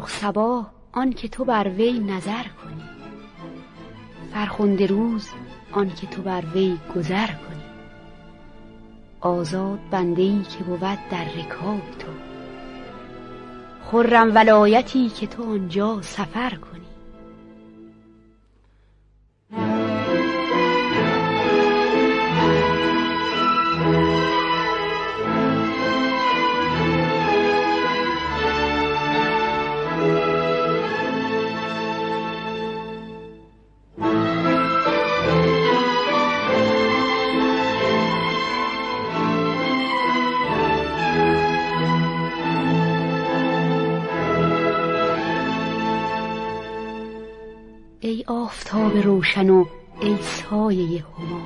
سرخ صباح آن که تو بر وی نظر کنی، فرخنده روز آن که تو بر وی گذر کنی. آزاد بنده‌ای که بود در رکاب تو، خرم ولایتی که تو آنجا سفر کنی. ای آفتاب روشن و ای سایه همای،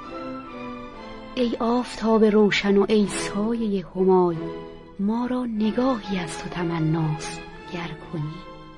ای آفتاب روشن و ای سایه همای، ما را نگاهی از تو تمناست گر کنی.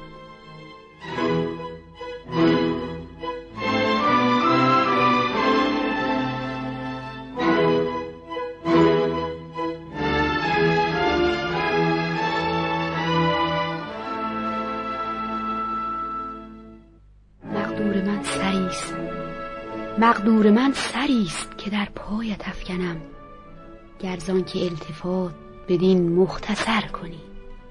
مقدور من سریست که در پایت افکنم، گرزان که التفات بدین مختصر کنی.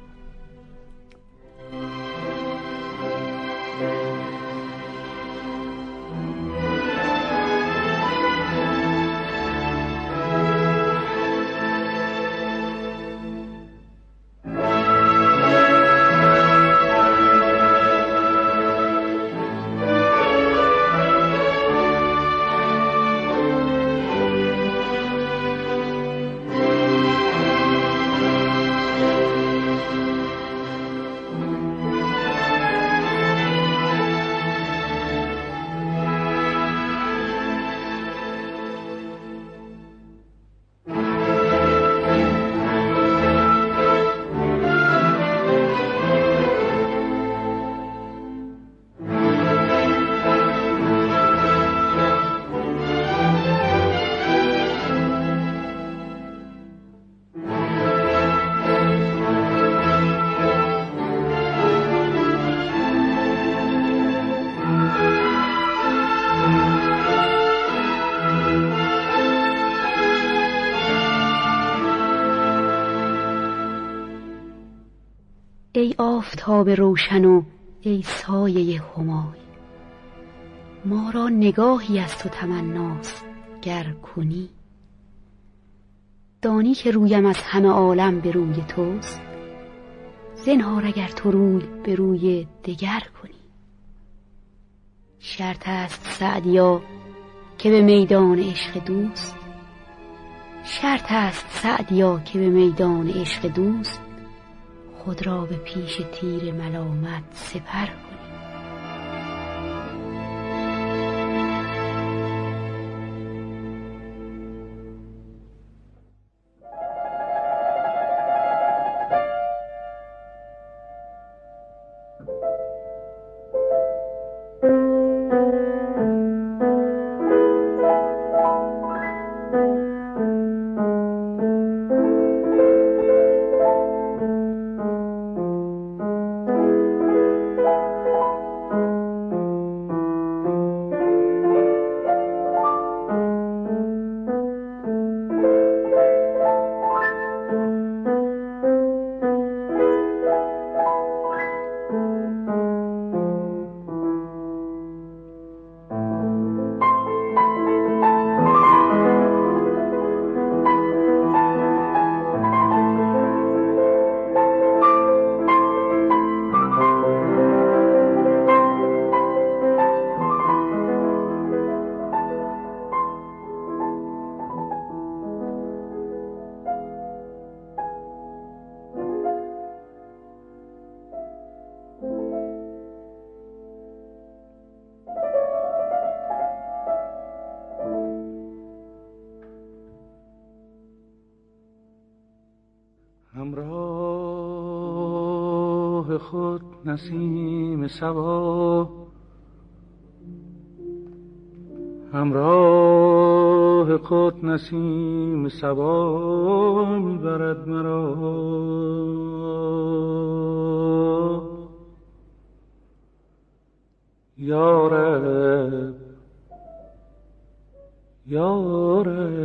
ای آفتاب روشن و ای سایه همای، ما را نگاهی از تو تمناست گر کنی. دانی که رویم از همه عالم به روی توست، زنهار اگر تو روی به روی دگر کنی. شرط است سعدیا که به میدان عشق دوست، شرط است سعدیا که به میدان عشق دوست، خود را به پیش تیر ملامت سپر کنی. همراه خود نسیم صبا، همراه خود نسیم صبا میبرد مرا. یا رب یا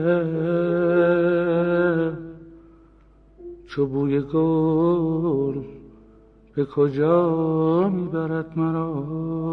رب چو بوی گل به کجا میبرد مرا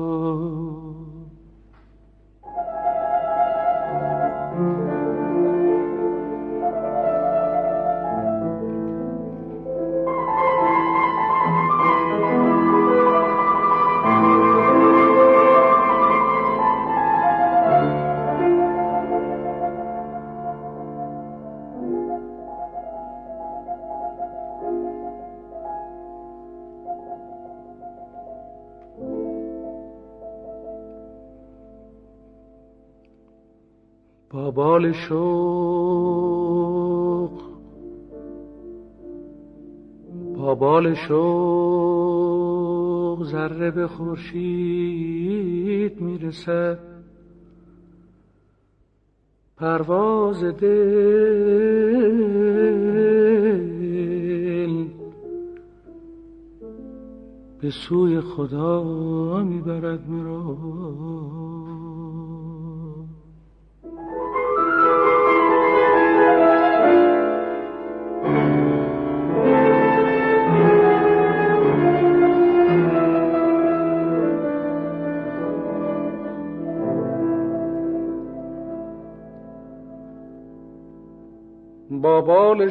با بال شوق ذره به خورشید میرسد پرواز دل به سوی خدا میبرد مرا با بال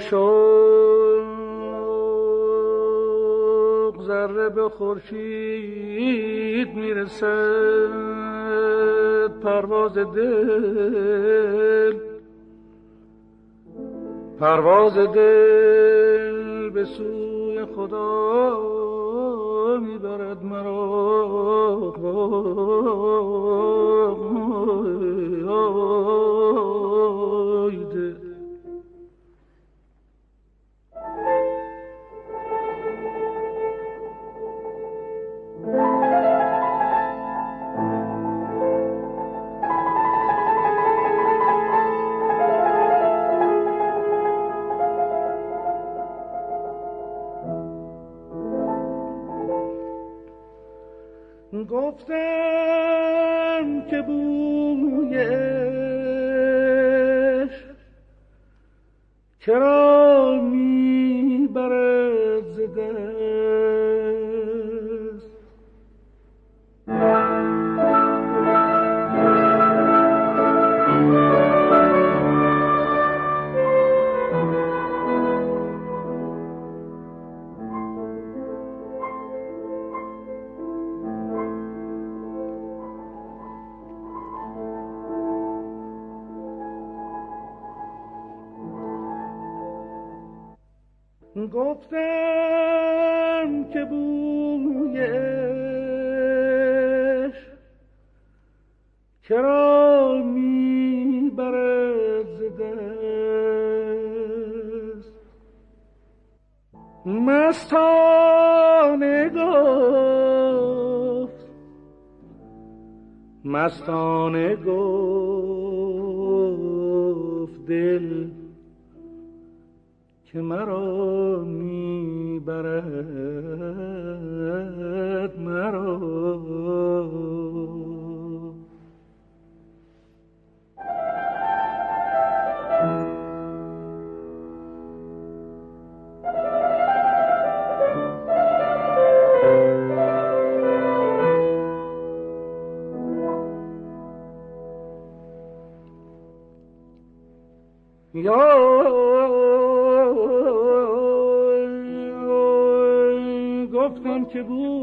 شوق ذره به خورشید میرسد پرواز دل به سوی خدا میبرد مرا گفتم که بویش چرا میبرد ز دست گفتم که بویش چرا میبرد ز دست مستانه گفت دل که مرا میبرد مرا گفتم که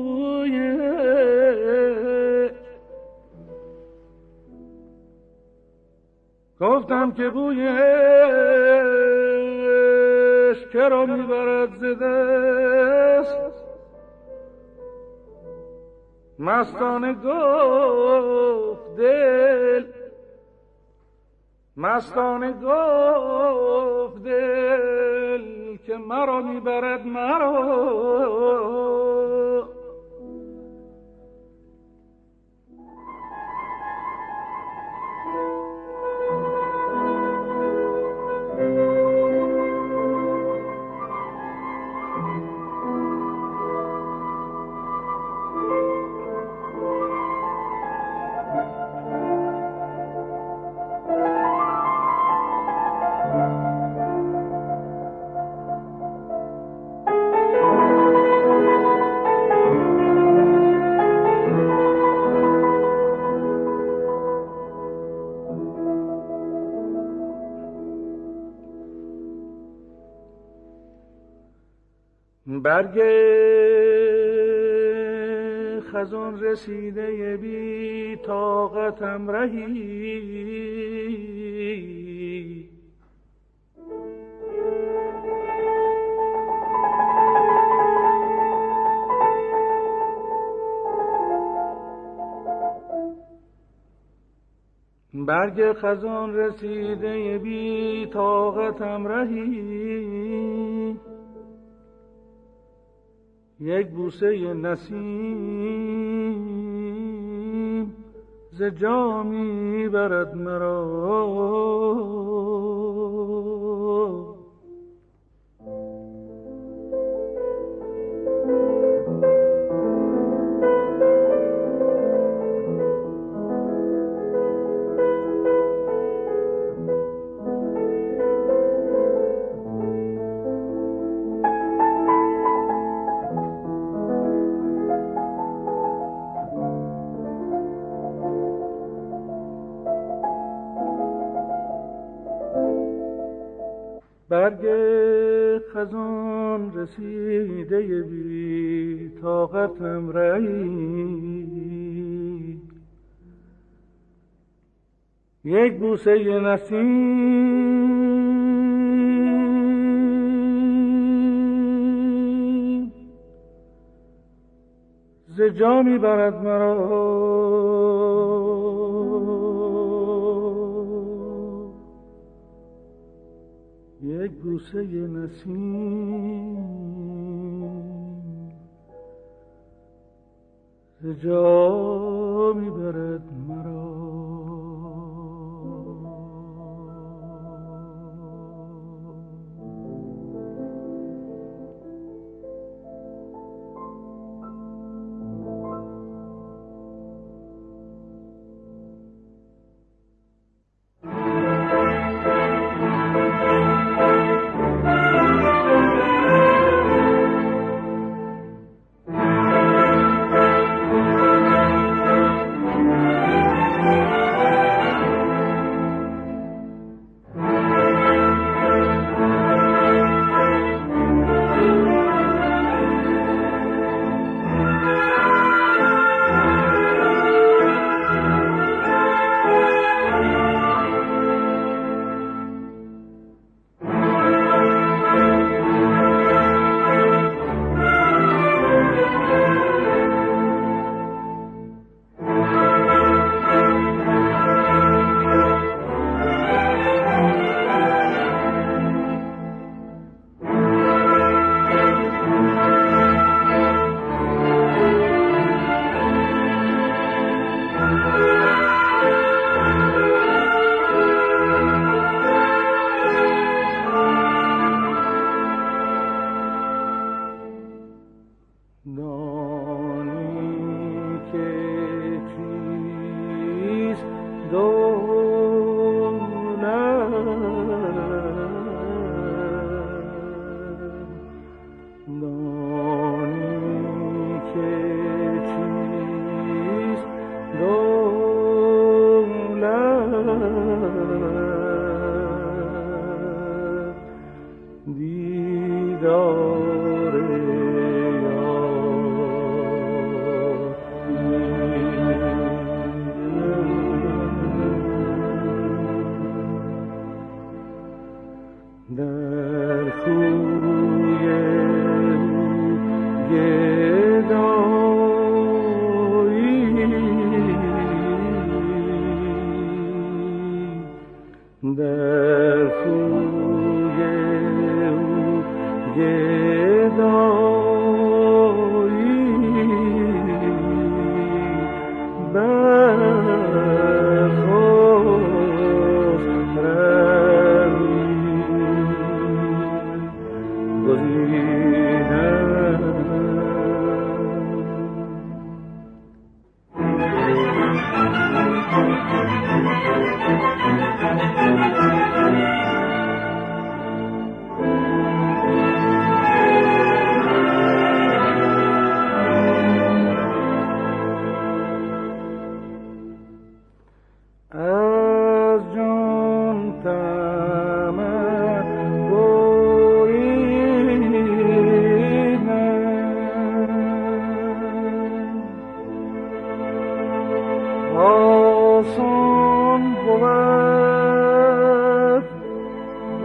بویش کرا میبرد ز دست مستانه گفت دل که مرا میبرد مرا برگ خزان رسیده بی طاقتم رهی، برگ خزان رسیده بی طاقتم رهی، یک بوسه نسیم ز جا می برد مرا. برگ خزان رسیده بی طاقتم رهی، یک بوسه نسیم ز جا می برد مرا. یک بوسه نسیم ز جا می برد مرا.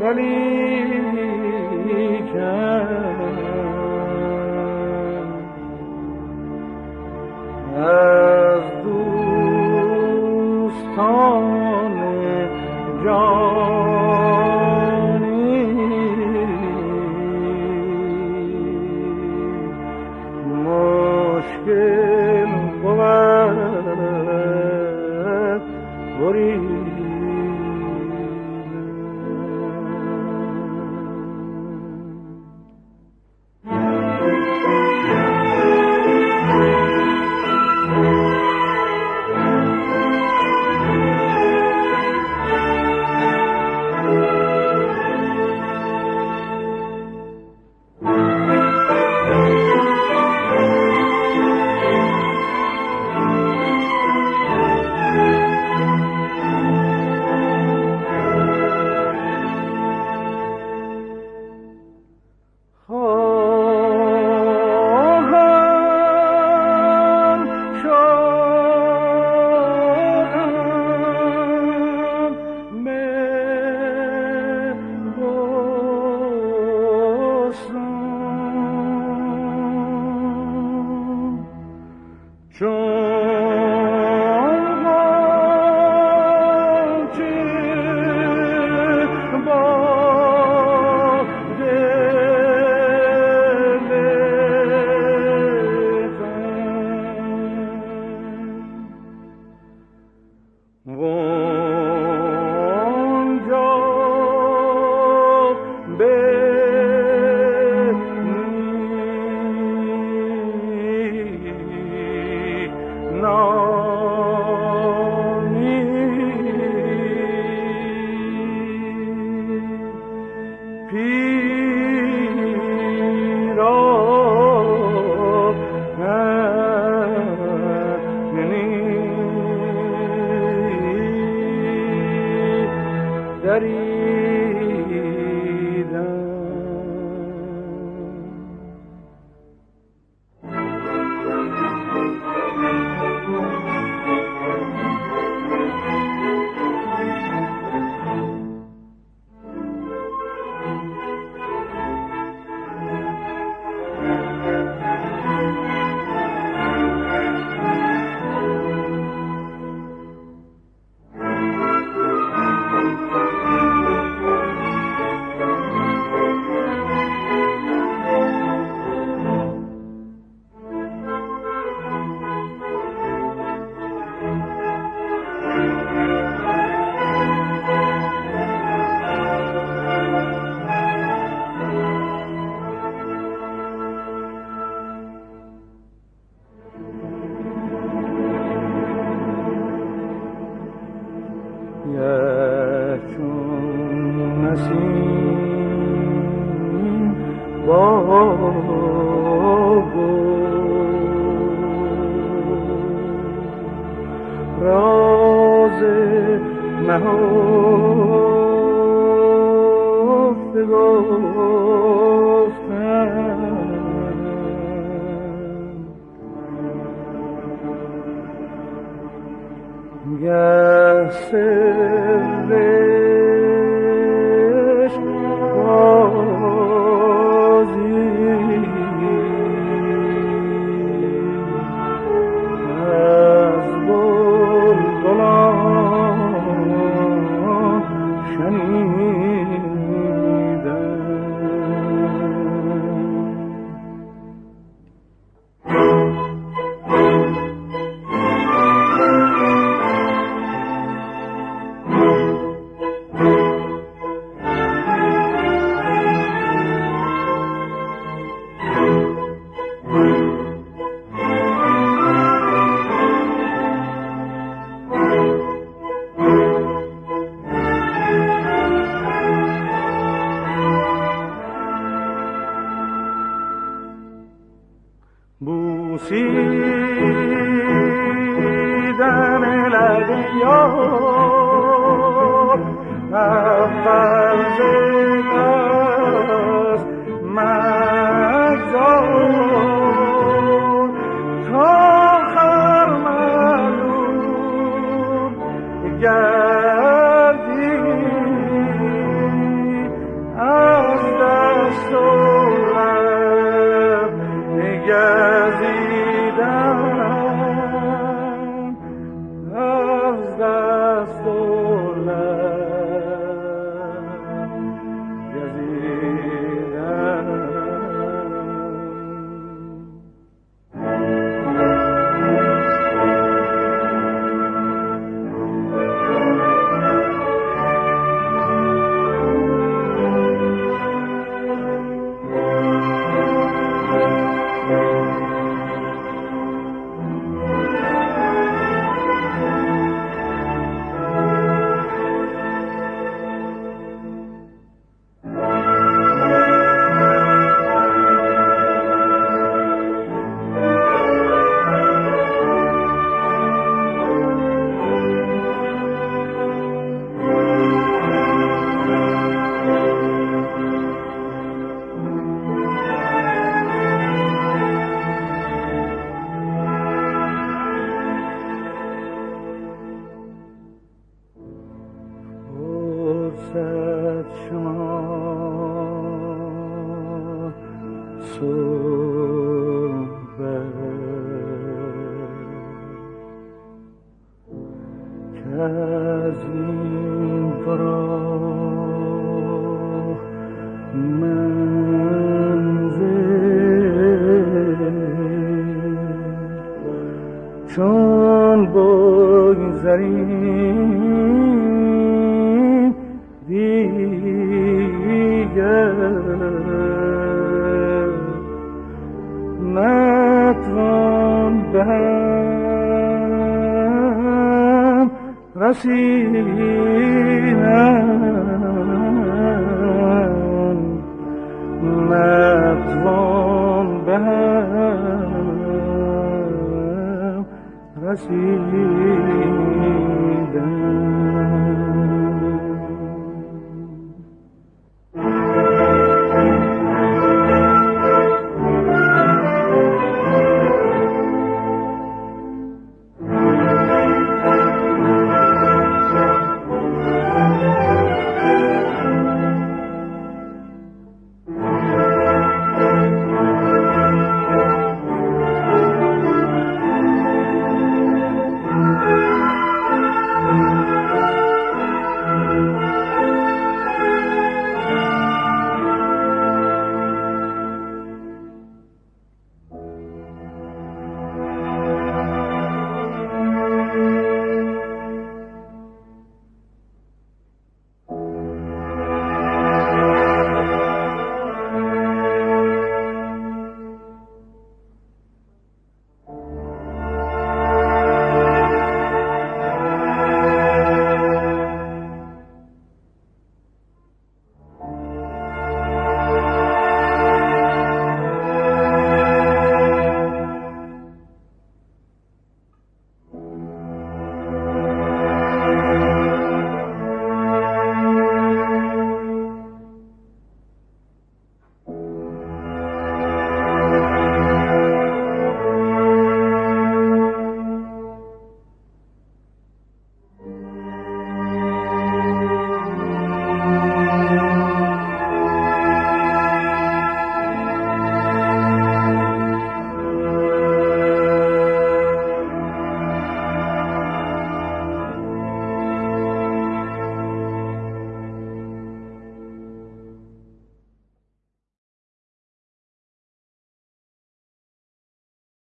از دوستان جانی مشکل بود بریدن. راز نهفته گفتم گر سرش بازی از بلبلان شنیدم. بوسیدن لب یار فرض است مگذار تا خرملون گردی در این دیگر نتوان به هم رسیدن.